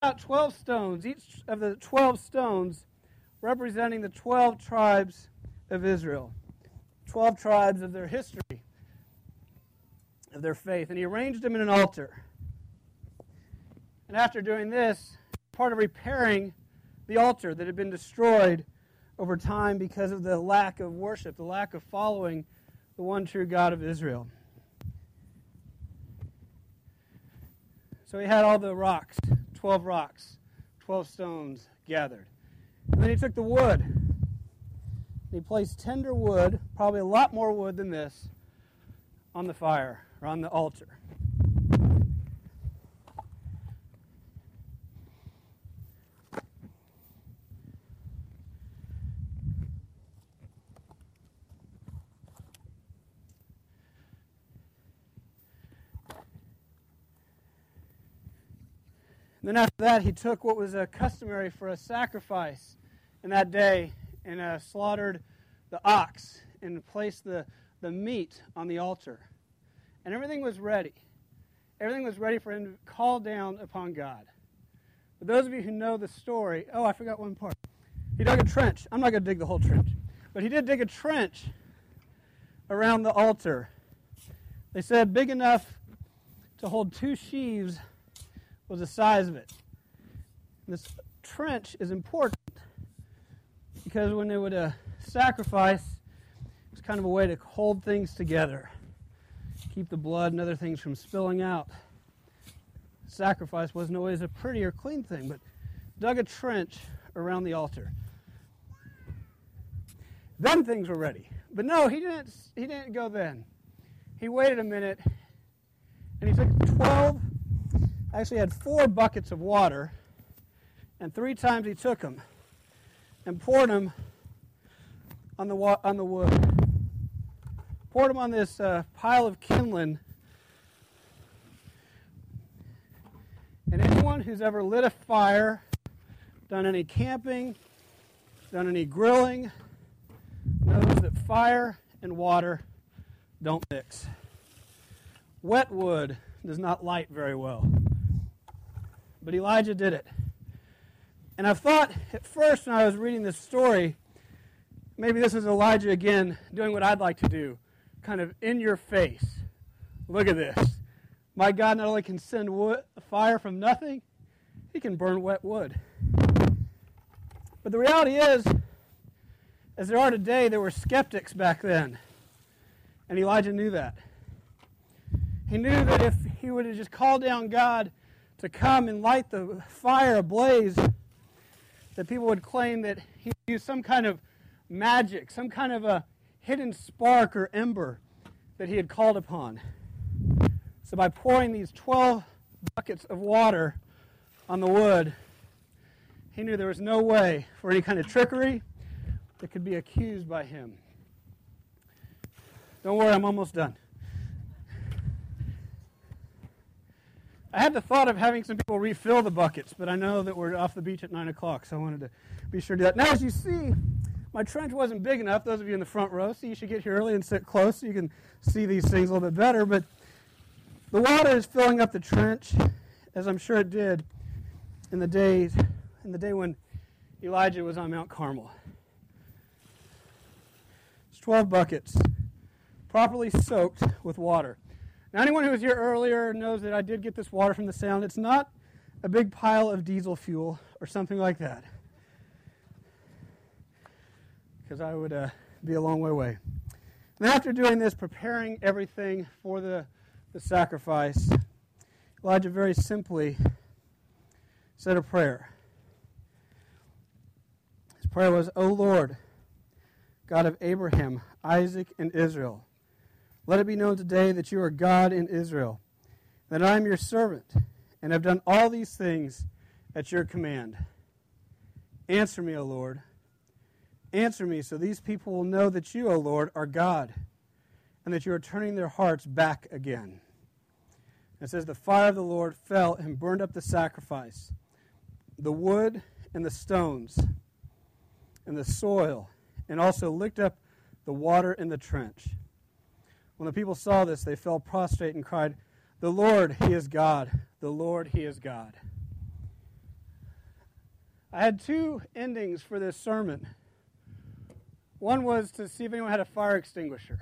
out 12 stones, each of the 12 stones representing the 12 tribes of Israel, 12 tribes of their history, of their faith. And he arranged them in an altar. And after doing this, part of repairing the altar that had been destroyed over time because of the lack of worship, the lack of following the one true God of Israel. So he had all the rocks, 12 rocks, 12 stones gathered. And then he took the wood. And he placed tender wood, probably a lot more wood than this, on the fire, or on the altar. Then after that, he took what was customary for a sacrifice in that day and slaughtered the ox and placed the meat on the altar. And everything was ready. Everything was ready for him to call down upon God. But those of you who know the story, I forgot one part. He dug a trench. I'm not going to dig the whole trench. But he did dig a trench around the altar. They said big enough to hold 2 sheaves was the size of it. This trench is important because when they would sacrifice, it was kind of a way to hold things together, keep the blood and other things from spilling out. Sacrifice wasn't always a pretty or clean thing, but dug a trench around the altar. Then things were ready. But no, he didn't go then. He waited a minute, and he took 12. Actually had 4 buckets of water, and 3 times he took them and poured them on the wood. Poured them on this pile of kindling. And anyone who's ever lit a fire, done any camping, done any grilling, knows that fire and water don't mix. Wet wood does not light very well. But Elijah did it. And I thought at first when I was reading this story, maybe this is Elijah again doing what I'd like to do, kind of in your face. Look at this. My God not only can send fire from nothing, he can burn wet wood. But the reality is, as there are today, there were skeptics back then. And Elijah knew that. He knew that if he would have just called down God to come and light the fire ablaze, that people would claim that he used some kind of magic, some kind of a hidden spark or ember that he had called upon. So by pouring these 12 buckets of water on the wood, he knew there was no way for any kind of trickery that could be accused by him. Don't worry, I'm almost done. I had the thought of having some people refill the buckets, but I know that we're off the beach at 9 o'clock, so I wanted to be sure to do that. Now, as you see, my trench wasn't big enough. Those of you in the front row, so you should get here early and sit close so you can see these things a little bit better. But the water is filling up the trench, as I'm sure it did in the day when Elijah was on Mount Carmel. It's 12 buckets, properly soaked with water. Now, anyone who was here earlier knows that I did get this water from the Sound. It's not a big pile of diesel fuel or something like that, because I would be a long way away. And after doing this, preparing everything for the sacrifice, Elijah very simply said a prayer. His prayer was, O Lord, God of Abraham, Isaac, and Israel, let it be known today that you are God in Israel, that I am your servant, and have done all these things at your command. Answer me, O Lord. Answer me, so these people will know that you, O Lord, are God, and that you are turning their hearts back again. It says, the fire of the Lord fell and burned up the sacrifice, the wood and the stones, and the soil, and also licked up the water in the trench. When the people saw this, they fell prostrate and cried, the Lord, He is God. The Lord, He is God. I had two endings for this sermon. One was to see if anyone had a fire extinguisher.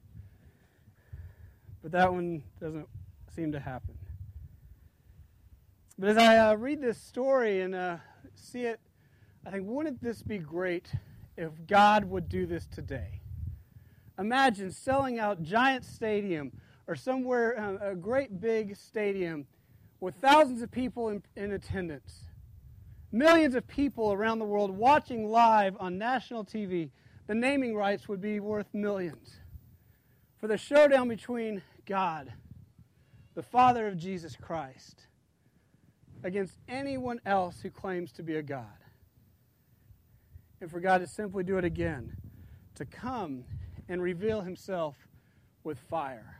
But that one doesn't seem to happen. But as I read this story and see it, I think, wouldn't this be great if God would do this today? Imagine selling out Giant Stadium or somewhere, a great big stadium with thousands of people in attendance. Millions of people around the world watching live on national TV. The naming rights would be worth millions. For the showdown between God, the Father of Jesus Christ, against anyone else who claims to be a God. And for God to simply do it again, to come and reveal himself with fire.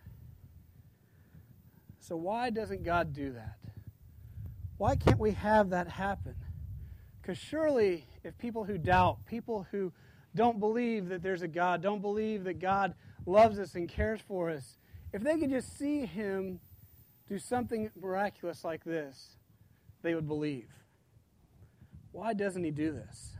So why doesn't God do that? Why can't we have that happen? Because surely if people who doubt, people who don't believe that there's a God, don't believe that God loves us and cares for us, if they could just see him do something miraculous like this, they would believe. Why doesn't he do this?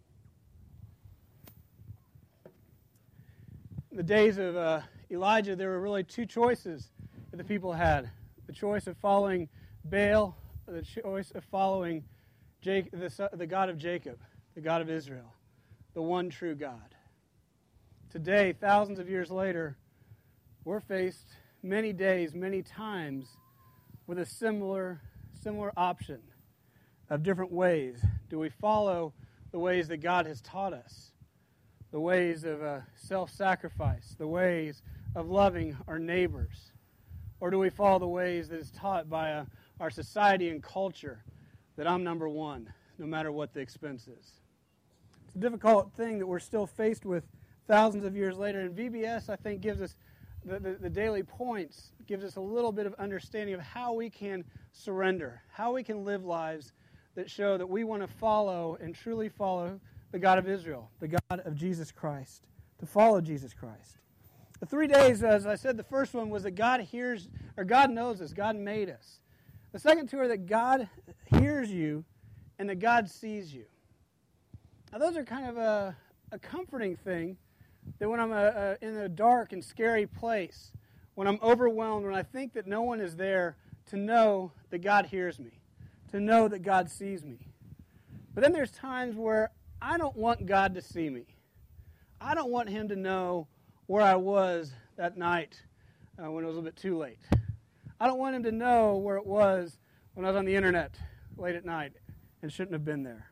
In the days of Elijah, there were really two choices that the people had. The choice of following Baal, or the choice of following the God of Jacob, the God of Israel, the one true God. Today, thousands of years later, we're faced many days, many times with a similar option of different ways. Do we follow the ways that God has taught us? The ways of self-sacrifice, the ways of loving our neighbors? Or do we follow the ways that is taught by our society and culture, that I'm number one, no matter what the expense is? It's a difficult thing that we're still faced with thousands of years later, and VBS, I think, gives us the daily points, gives us a little bit of understanding of how we can surrender, how we can live lives that show that we want to follow and truly follow the God of Israel, the God of Jesus Christ, to follow Jesus Christ. The 3 days, as I said, the first one was that God hears, or God knows us, God made us. The second two are that God hears you and that God sees you. Now those are kind of a comforting thing, that when I'm in a dark and scary place, when I'm overwhelmed, when I think that no one is there, to know that God hears me, to know that God sees me. But then there's times where I don't want God to see me. I don't want him to know where I was that night when it was a little bit too late. I don't want him to know where it was when I was on the internet late at night and shouldn't have been there.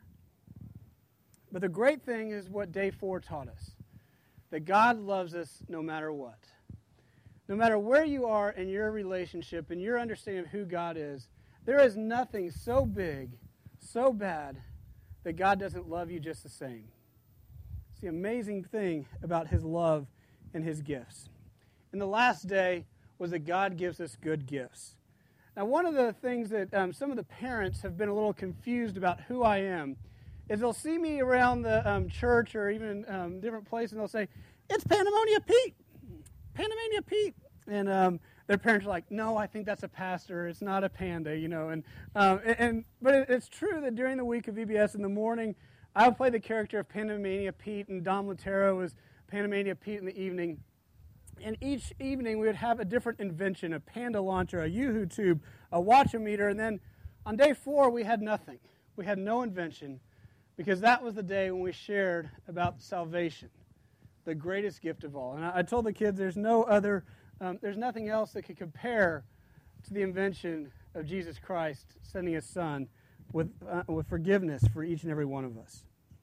But the great thing is what day 4 taught us, that God loves us no matter what. No matter where you are in your relationship and your understanding of who God is, there is nothing so big, so bad, that God doesn't love you just the same. It's the amazing thing about his love and his gifts. And the last day was that God gives us good gifts. Now, one of the things that some of the parents have been a little confused about who I am is they'll see me around the church or even different places, and they'll say, "It's Pandemonium Pete! Pandemonium Pete!" And their parents are like, "No, I think that's a pastor. It's not a panda," you know. But it's true that during the week of VBS in the morning, I would play the character of Pandemonium Pete, and Dom Latero was Pandemonium Pete in the evening. And each evening we would have a different invention, a panda launcher, a Yoo-hoo tube, a watch-o-meter, and then on day 4 we had nothing. We had no invention, because that was the day when we shared about salvation, the greatest gift of all. And I told the kids there's nothing else that could compare to the invention of Jesus Christ sending his Son with forgiveness for each and every one of us.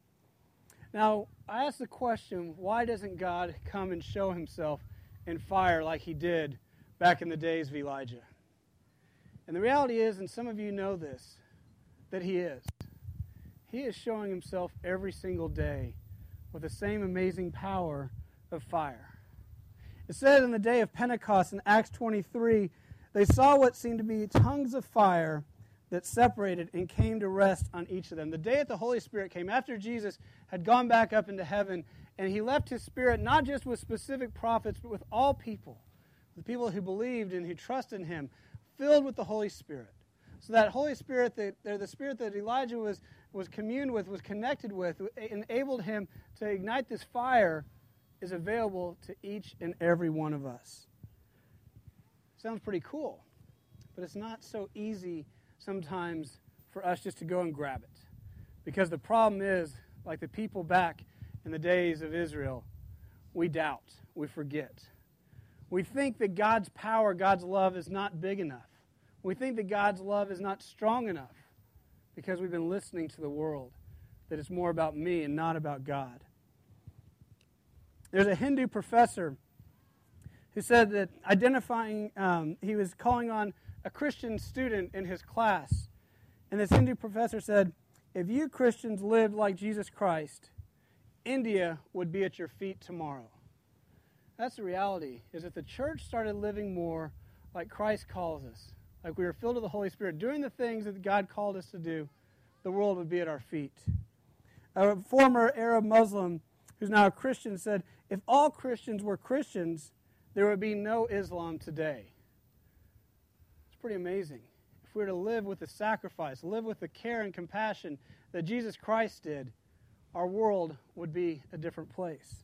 Now, I asked the question, why doesn't God come and show himself in fire like he did back in the days of Elijah? And the reality is, and some of you know this, that he is. He is showing himself every single day with the same amazing power of fire. It said in the day of Pentecost in Acts 23, they saw what seemed to be tongues of fire that separated and came to rest on each of them. The day that the Holy Spirit came, after Jesus had gone back up into heaven, and he left his Spirit not just with specific prophets, but with all people, the people who believed and who trusted in him, filled with the Holy Spirit. So that Holy Spirit, the Spirit that Elijah was communed with, was connected with, enabled him to ignite this fire, is available to each and every one of us. Sounds pretty cool, but it's not so easy sometimes for us just to go and grab it. Because the problem is, like the people back in the days of Israel, we doubt, we forget. We think that God's power, God's love is not big enough. We think that God's love is not strong enough because we've been listening to the world, that it's more about me and not about God. There's a Hindu professor who said that he was calling on a Christian student in his class. And this Hindu professor said, if you Christians lived like Jesus Christ, India would be at your feet tomorrow. That's the reality, is if the church started living more like Christ calls us, like we were filled with the Holy Spirit, doing the things that God called us to do, the world would be at our feet. A former Arab Muslim who's now a Christian said, if all Christians were Christians, there would be no Islam today. It's pretty amazing. If we were to live with the sacrifice, live with the care and compassion that Jesus Christ did, our world would be a different place.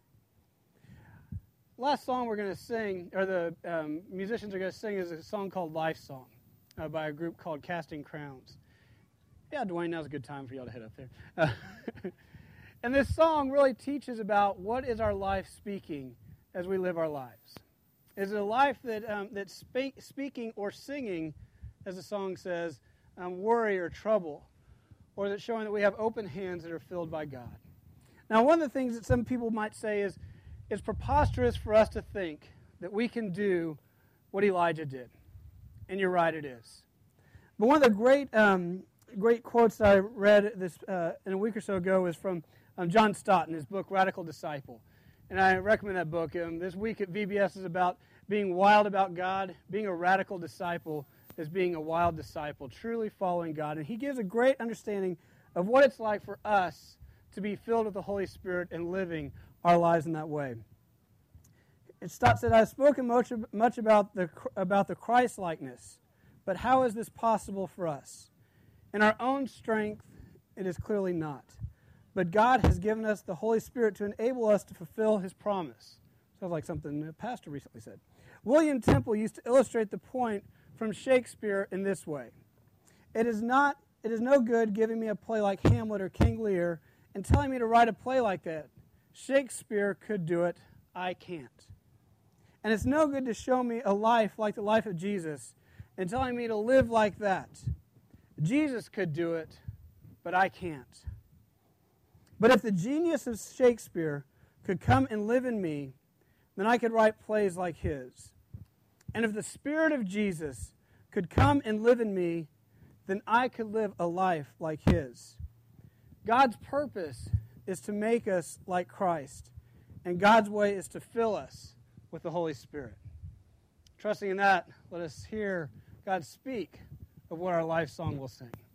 Last song we're going to sing, or the musicians are going to sing, is a song called Life Song by a group called Casting Crowns. Yeah, Dwayne, now's a good time for y'all to head up there. And this song really teaches about what is our life speaking as we live our lives. Is it a life that's speaking or singing, as the song says, worry or trouble? Or is it showing that we have open hands that are filled by God? Now, one of the things that some people might say is it's preposterous for us to think that we can do what Elijah did. And you're right, it is. But one of the great quotes that I read in a week or so ago is from John Stott in his book, Radical Disciple. And I recommend that book. This week at VBS is about being wild about God. Being a radical disciple is being a wild disciple, truly following God. And he gives a great understanding of what it's like for us to be filled with the Holy Spirit and living our lives in that way. Stott said, I've spoken much about the Christ-likeness, but how is this possible for us? In our own strength, it is clearly not. But God has given us the Holy Spirit to enable us to fulfill his promise. Sounds like something a pastor recently said. William Temple used to illustrate the point from Shakespeare in this way. It is no good giving me a play like Hamlet or King Lear and telling me to write a play like that. Shakespeare could do it. I can't. And it's no good to show me a life like the life of Jesus and telling me to live like that. Jesus could do it, but I can't. But if the genius of Shakespeare could come and live in me, then I could write plays like his. And if the Spirit of Jesus could come and live in me, then I could live a life like his. God's purpose is to make us like Christ, and God's way is to fill us with the Holy Spirit. Trusting in that, let us hear God speak of what our life song will sing.